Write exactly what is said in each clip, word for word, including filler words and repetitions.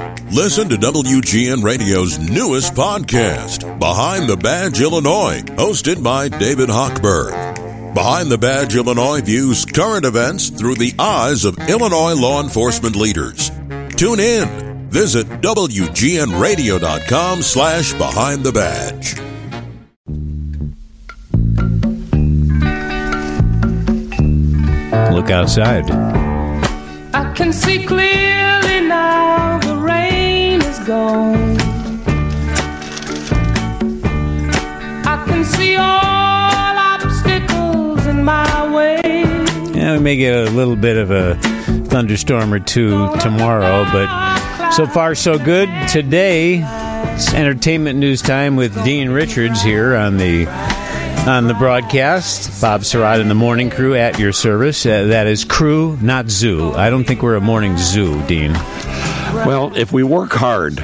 Listen to W G N Radio's newest podcast, Behind the Badge Illinois, hosted by David Hochberg. Behind the Badge Illinois views current events through the eyes of Illinois law enforcement leaders. Tune in. Visit W G N radio dot com slash behind the badge. Look outside. I can see clearly now, the rain is gone. I can see all obstacles in my way. Yeah, we may get a little bit of a thunderstorm or two tomorrow, but so far so good. Today, it's entertainment news time with Dean Richards here on the on the broadcast. Bob Surratt and the morning crew at your service. Uh, that is crew, not zoo. I don't think we're a morning zoo, Dean. Well, if we work hard,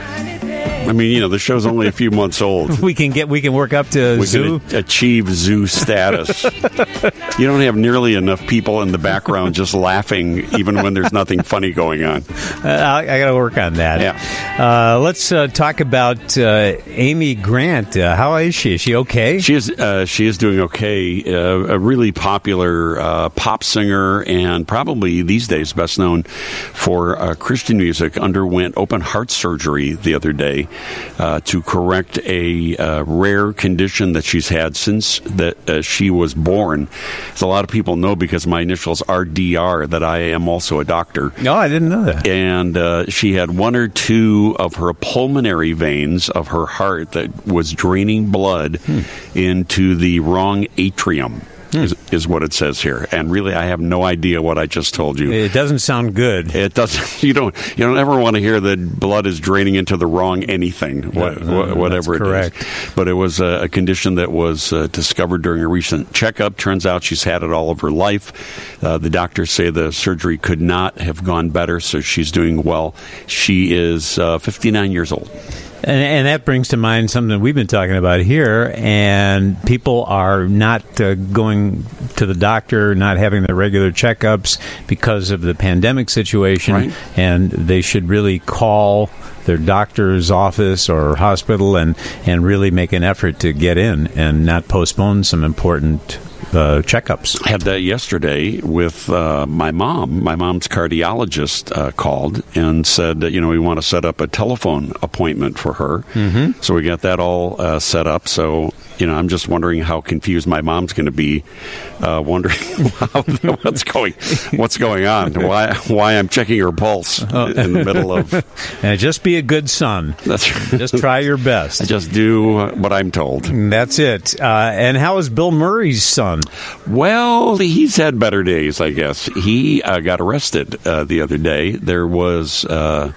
I mean, you know, the show's only a few months old. We can get, we can work up to we zoo. can a- achieve zoo status. You don't have nearly enough people in the background just laughing, even when there's nothing funny going on. Uh, I, I got to work on that. Yeah. Uh, let's uh, talk about uh, Amy Grant. Uh, how is she? Is she okay? She is. Uh, she is doing okay. Uh, a really popular uh, pop singer, and probably these days best known for uh, Christian music. Underwent open heart surgery the other day uh, to correct a uh, rare condition that she's had since that uh, she was born. As a lot of people know, because my initials are D R, that I am also a doctor. No, I didn't know that. And uh, she had one or two of her pulmonary veins of her heart that was draining blood hmm. into the wrong atrium. Hmm. Is, is what it says here, and really, I have no idea what I just told you. It doesn't sound good. It doesn't. You don't. You don't ever want to hear that blood is draining into the wrong anything, what, no, whatever it correct. is. But it was a, a condition that was uh, discovered during a recent checkup. Turns out she's had it all of her life. Uh, the doctors say the surgery could not have gone better, so she's doing well. She is uh, fifty-nine years old. And, and that brings to mind something we've been talking about here, and people are not uh, going to the doctor, not having their regular checkups because of the pandemic situation, right. And they should really call their doctor's office or hospital and, and really make an effort to get in and not postpone some important Uh, checkups. I had that yesterday with uh, my mom. My mom's cardiologist uh, called and said that, you know, we want to set up a telephone appointment for her. Mm-hmm. So we got that all uh, set up. So, you know, I'm just wondering how confused my mom's going to be, uh, wondering how, what's going what's going on, why why I'm checking her pulse oh. in the middle of. And just be a good son. That's right. Just try your best. I just do what I'm told. That's it. Uh, and how is Bill Murray's son? Well, he's had better days, I guess. He uh, got arrested uh, the other day. There was uh,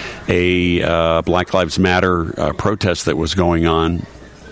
a uh, Black Lives Matter uh, protest that was going on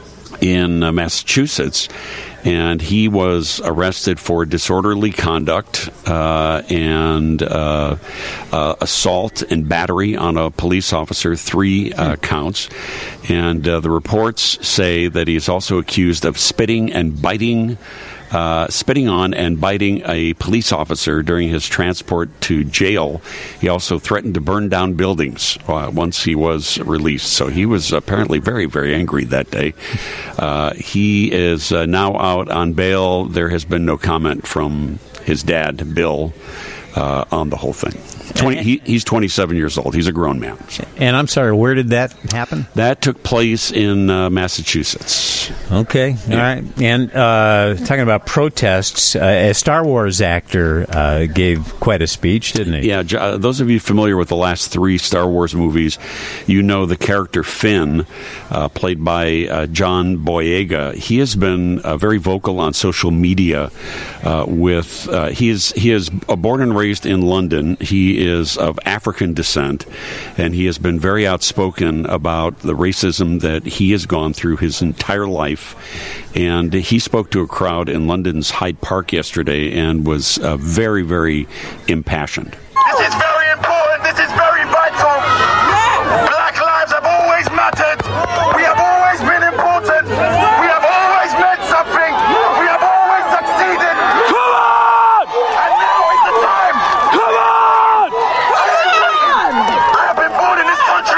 in uh, Massachusetts, and he was arrested for disorderly conduct uh, and uh, uh, assault and battery on a police officer, three uh, counts. And uh, the reports say that he's also accused of spitting and biting Uh, spitting on and biting a police officer during his transport to jail. He also threatened to burn down buildings uh, once he was released. So he was apparently very, very angry that day. Uh, he is uh, now out on bail. There has been no comment from his dad, Bill, uh, on the whole thing. twenty, he, he's twenty-seven years old. He's a grown man. So. And I'm sorry, where did that happen? That took place in uh, Massachusetts. Okay, yeah. All right. And uh, talking about protests, uh, a Star Wars actor uh, gave quite a speech, didn't he? Yeah, uh, those of you familiar with the last three Star Wars movies, you know the character Finn, uh, played by uh, John Boyega. He has been uh, very vocal on social media. Uh, with uh, he is he is uh, born and raised in London. He is of African descent, and he has been very outspoken about the racism that he has gone through his entire life. And he spoke to a crowd in London's Hyde Park yesterday and was uh, very, very impassioned. This is very important. This is very vital. Black lives have always mattered. We have always been important. We have always meant something. We have always succeeded. Come on! And now is the time. Come on! I have been born in this country.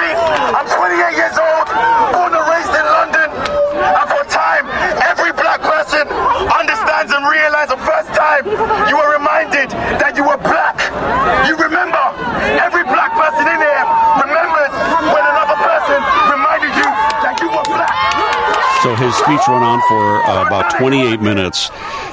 So his speech went on for uh, about twenty-eight minutes,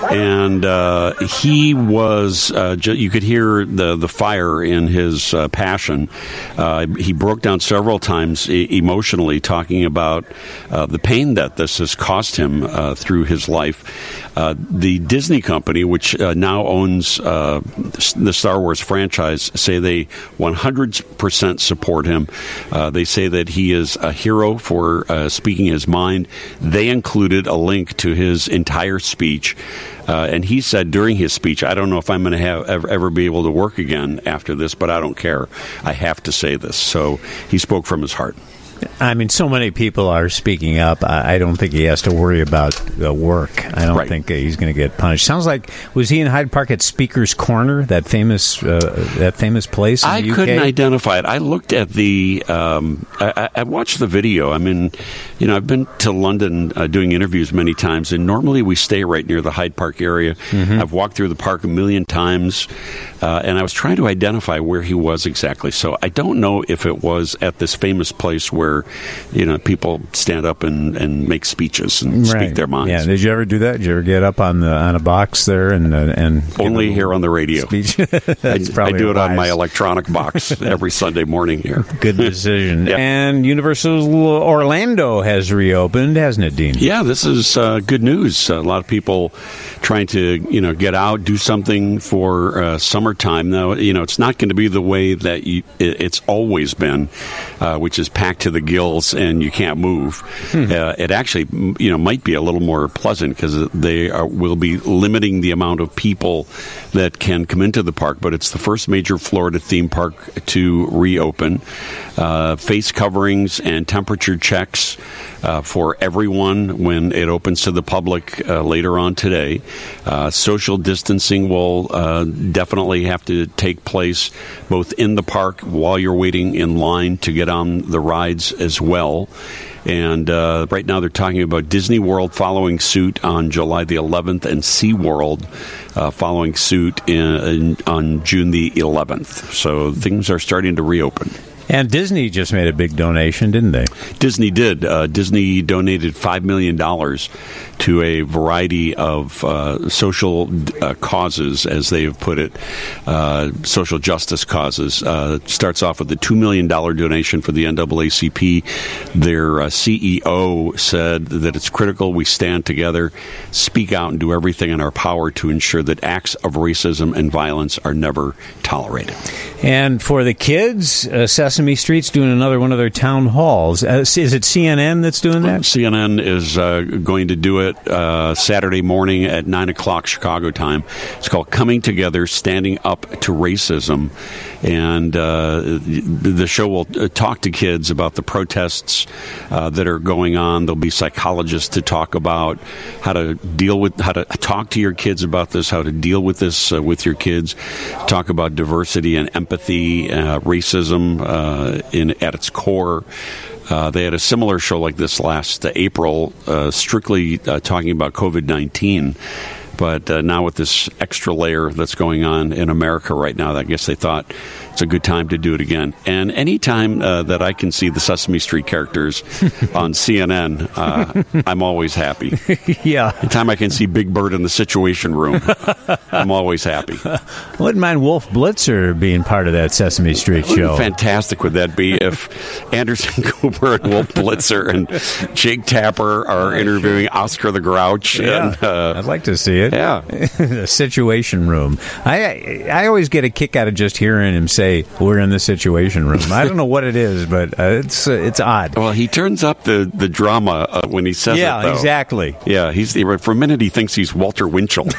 and uh, he was, uh, ju- you could hear the, the fire in his uh, passion. Uh, he broke down several times e- emotionally, talking about uh, the pain that this has cost him uh, through his life. Uh, the Disney company, which uh, now owns uh, the Star Wars franchise, say they one hundred percent support him. Uh, they say that he is a hero for uh, speaking his mind. They included a link to his entire speech. Uh, and he said during his speech, I don't know if I'm going to have ever, ever be able to work again after this, but I don't care. I have to say this. So he spoke from his heart. I mean, so many people are speaking up. I, I don't think he has to worry about uh, work. I don't right. think uh, he's going to get punished. Sounds like, was he in Hyde Park at Speaker's Corner, that famous uh, that famous place in I the U K? couldn't identify it. I looked at the, um, I, I watched the video. I mean, you know, I've been to London uh, doing interviews many times, and normally we stay right near the Hyde Park area. Mm-hmm. I've walked through the park a million times, uh, and I was trying to identify where he was exactly. So I don't know if it was at this famous place where Where, you know, people stand up and, and make speeches and right. speak their minds. Yeah, did you ever do that? Did you ever get up on the on a box there and uh, and only here on the radio? Speech? I, I do it wise. on my electronic box every Sunday morning here. Good decision. Yep. And Universal Orlando has reopened, hasn't it, Dean? Yeah, this is uh, good news. A lot of people trying to, you know, get out, do something for uh, summertime. Now, you know, it's not going to be the way that you, it, it's always been, uh, which is packed to the gills and you can't move. Hmm. Uh, it actually, you know, might be a little more pleasant because they are, will be limiting the amount of people that can come into the park. But it's the first major Florida theme park to reopen. Uh, face coverings and temperature checks uh, for everyone when it opens to the public uh, later on today. Uh, social distancing will uh, definitely have to take place both in the park while you're waiting in line to get on the rides as well. And uh, right now they're talking about Disney World following suit on July the eleventh and SeaWorld uh, following suit in, in, on June the eleventh. So things are starting to reopen. And Disney just made a big donation, didn't they? Disney did. Uh, Disney donated five million dollars to a variety of uh, social uh, causes, as they have put it, uh, social justice causes. Uh, starts off with a two million dollars donation for the N double A C P. Their uh, C E O said that it's critical we stand together, speak out, and do everything in our power to ensure that acts of racism and violence are never tolerated. And for the kids, uh, Sesame Street's doing another one of their town halls. Uh, is it C N N that's doing that? C N N is uh, going to do it uh, Saturday morning at nine o'clock Chicago time. It's called Coming Together, Standing Up to Racism. And uh, the show will talk to kids about the protests uh, that are going on. There'll be psychologists to talk about how to deal with, how to talk to your kids about this, how to deal with this uh, with your kids, talk about diversity and empathy, uh, racism uh, in at its core. Uh, they had a similar show like this last uh, April, uh, strictly uh, talking about COVID nineteen. But uh, now with this extra layer that's going on in America right now, I guess they thought it's a good time to do it again. And any time uh, that I can see the Sesame Street characters on C N N, uh, I'm always happy. Yeah. Anytime I can see Big Bird in the Situation Room, I'm always happy. I wouldn't mind Wolf Blitzer being part of that Sesame Street show. How fantastic would that be if Anderson Cooper and Wolf Blitzer and Jake Tapper are interviewing Oscar the Grouch? Yeah, and, uh, I'd like to see it. Yeah. The Situation Room. I I always get a kick out of just hearing him say, "We're in the Situation Room." I don't know what it is, but uh, it's uh, it's odd. Well, he turns up the, the drama uh, when he says yeah, it, though. Yeah, exactly. Yeah, he's for a minute he thinks he's Walter Winchell.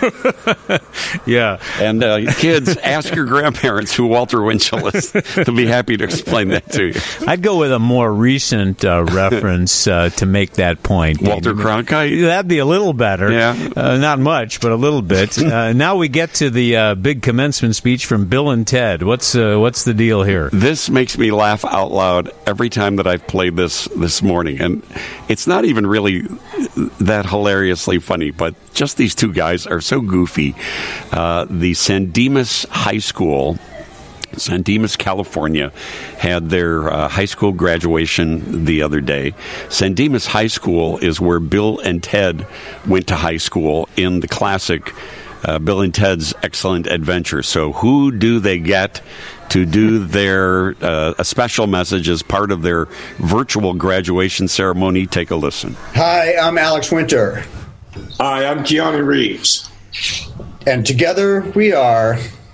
Yeah. And uh, kids, ask your grandparents who Walter Winchell is. They'll be happy to explain that to you. I'd go with a more recent uh, reference uh, to make that point. Walter Cronkite? That'd be a little better. Yeah. Uh, not much, but a little bit. Uh, now we get to the uh, big commencement speech from Bill and Ted. What's uh, what's the deal here? This makes me laugh out loud every time that I've played this this morning. And it's not even really that hilariously funny, but just these two guys are so goofy. Uh, the San Dimas High School San Dimas, California, had their uh, high school graduation the other day. San Dimas High School is where Bill and Ted went to high school in the classic uh, Bill and Ted's Excellent Adventure. So who do they get to do their uh, a special message as part of their virtual graduation ceremony? Take a listen. Hi, I'm Alex Winter. Hi, I'm Keanu Reeves. And together we are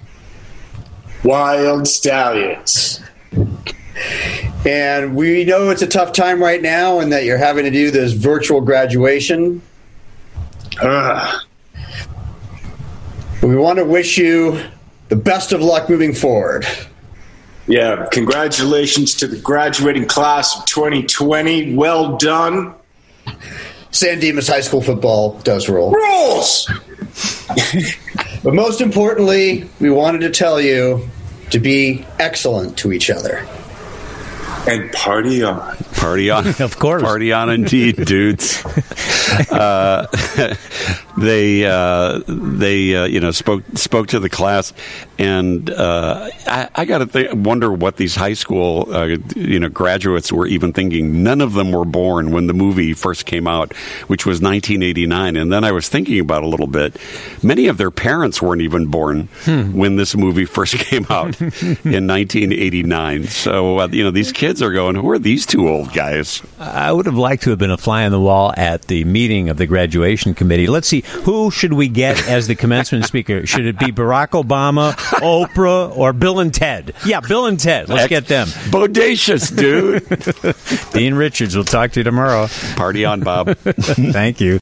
Wild Stallions. And we know it's a tough time right now and that you're having to do this virtual graduation. Ugh. We want to wish you the best of luck moving forward. Yeah, congratulations to the graduating class of twenty twenty. Well done. San Dimas High School football does roll. Rules! But most importantly, we wanted to tell you to be excellent to each other. And party on. Party on. Of course. Party on indeed, dudes. Uh, they, uh, they, uh, you know, spoke spoke to the class, and uh, I, I got to th- wonder what these high school, uh, you know, graduates were even thinking. None of them were born when the movie first came out, which was nineteen eighty-nine. And then I was thinking about it a little bit. Many of their parents weren't even born hmm. when this movie first came out in nineteen eighty-nine. So, uh, you know, these kids are going, who are these two old guys? I would have liked to have been a fly on the wall at the meeting of the graduation committee. Let's see, who should we get as the commencement speaker? Should it be Barack Obama, Oprah, or Bill and Ted? Yeah, Bill and Ted. Let's get them. Bodacious, dude. Dean Richards, we'll talk to you tomorrow. Party on, Bob. Thank you.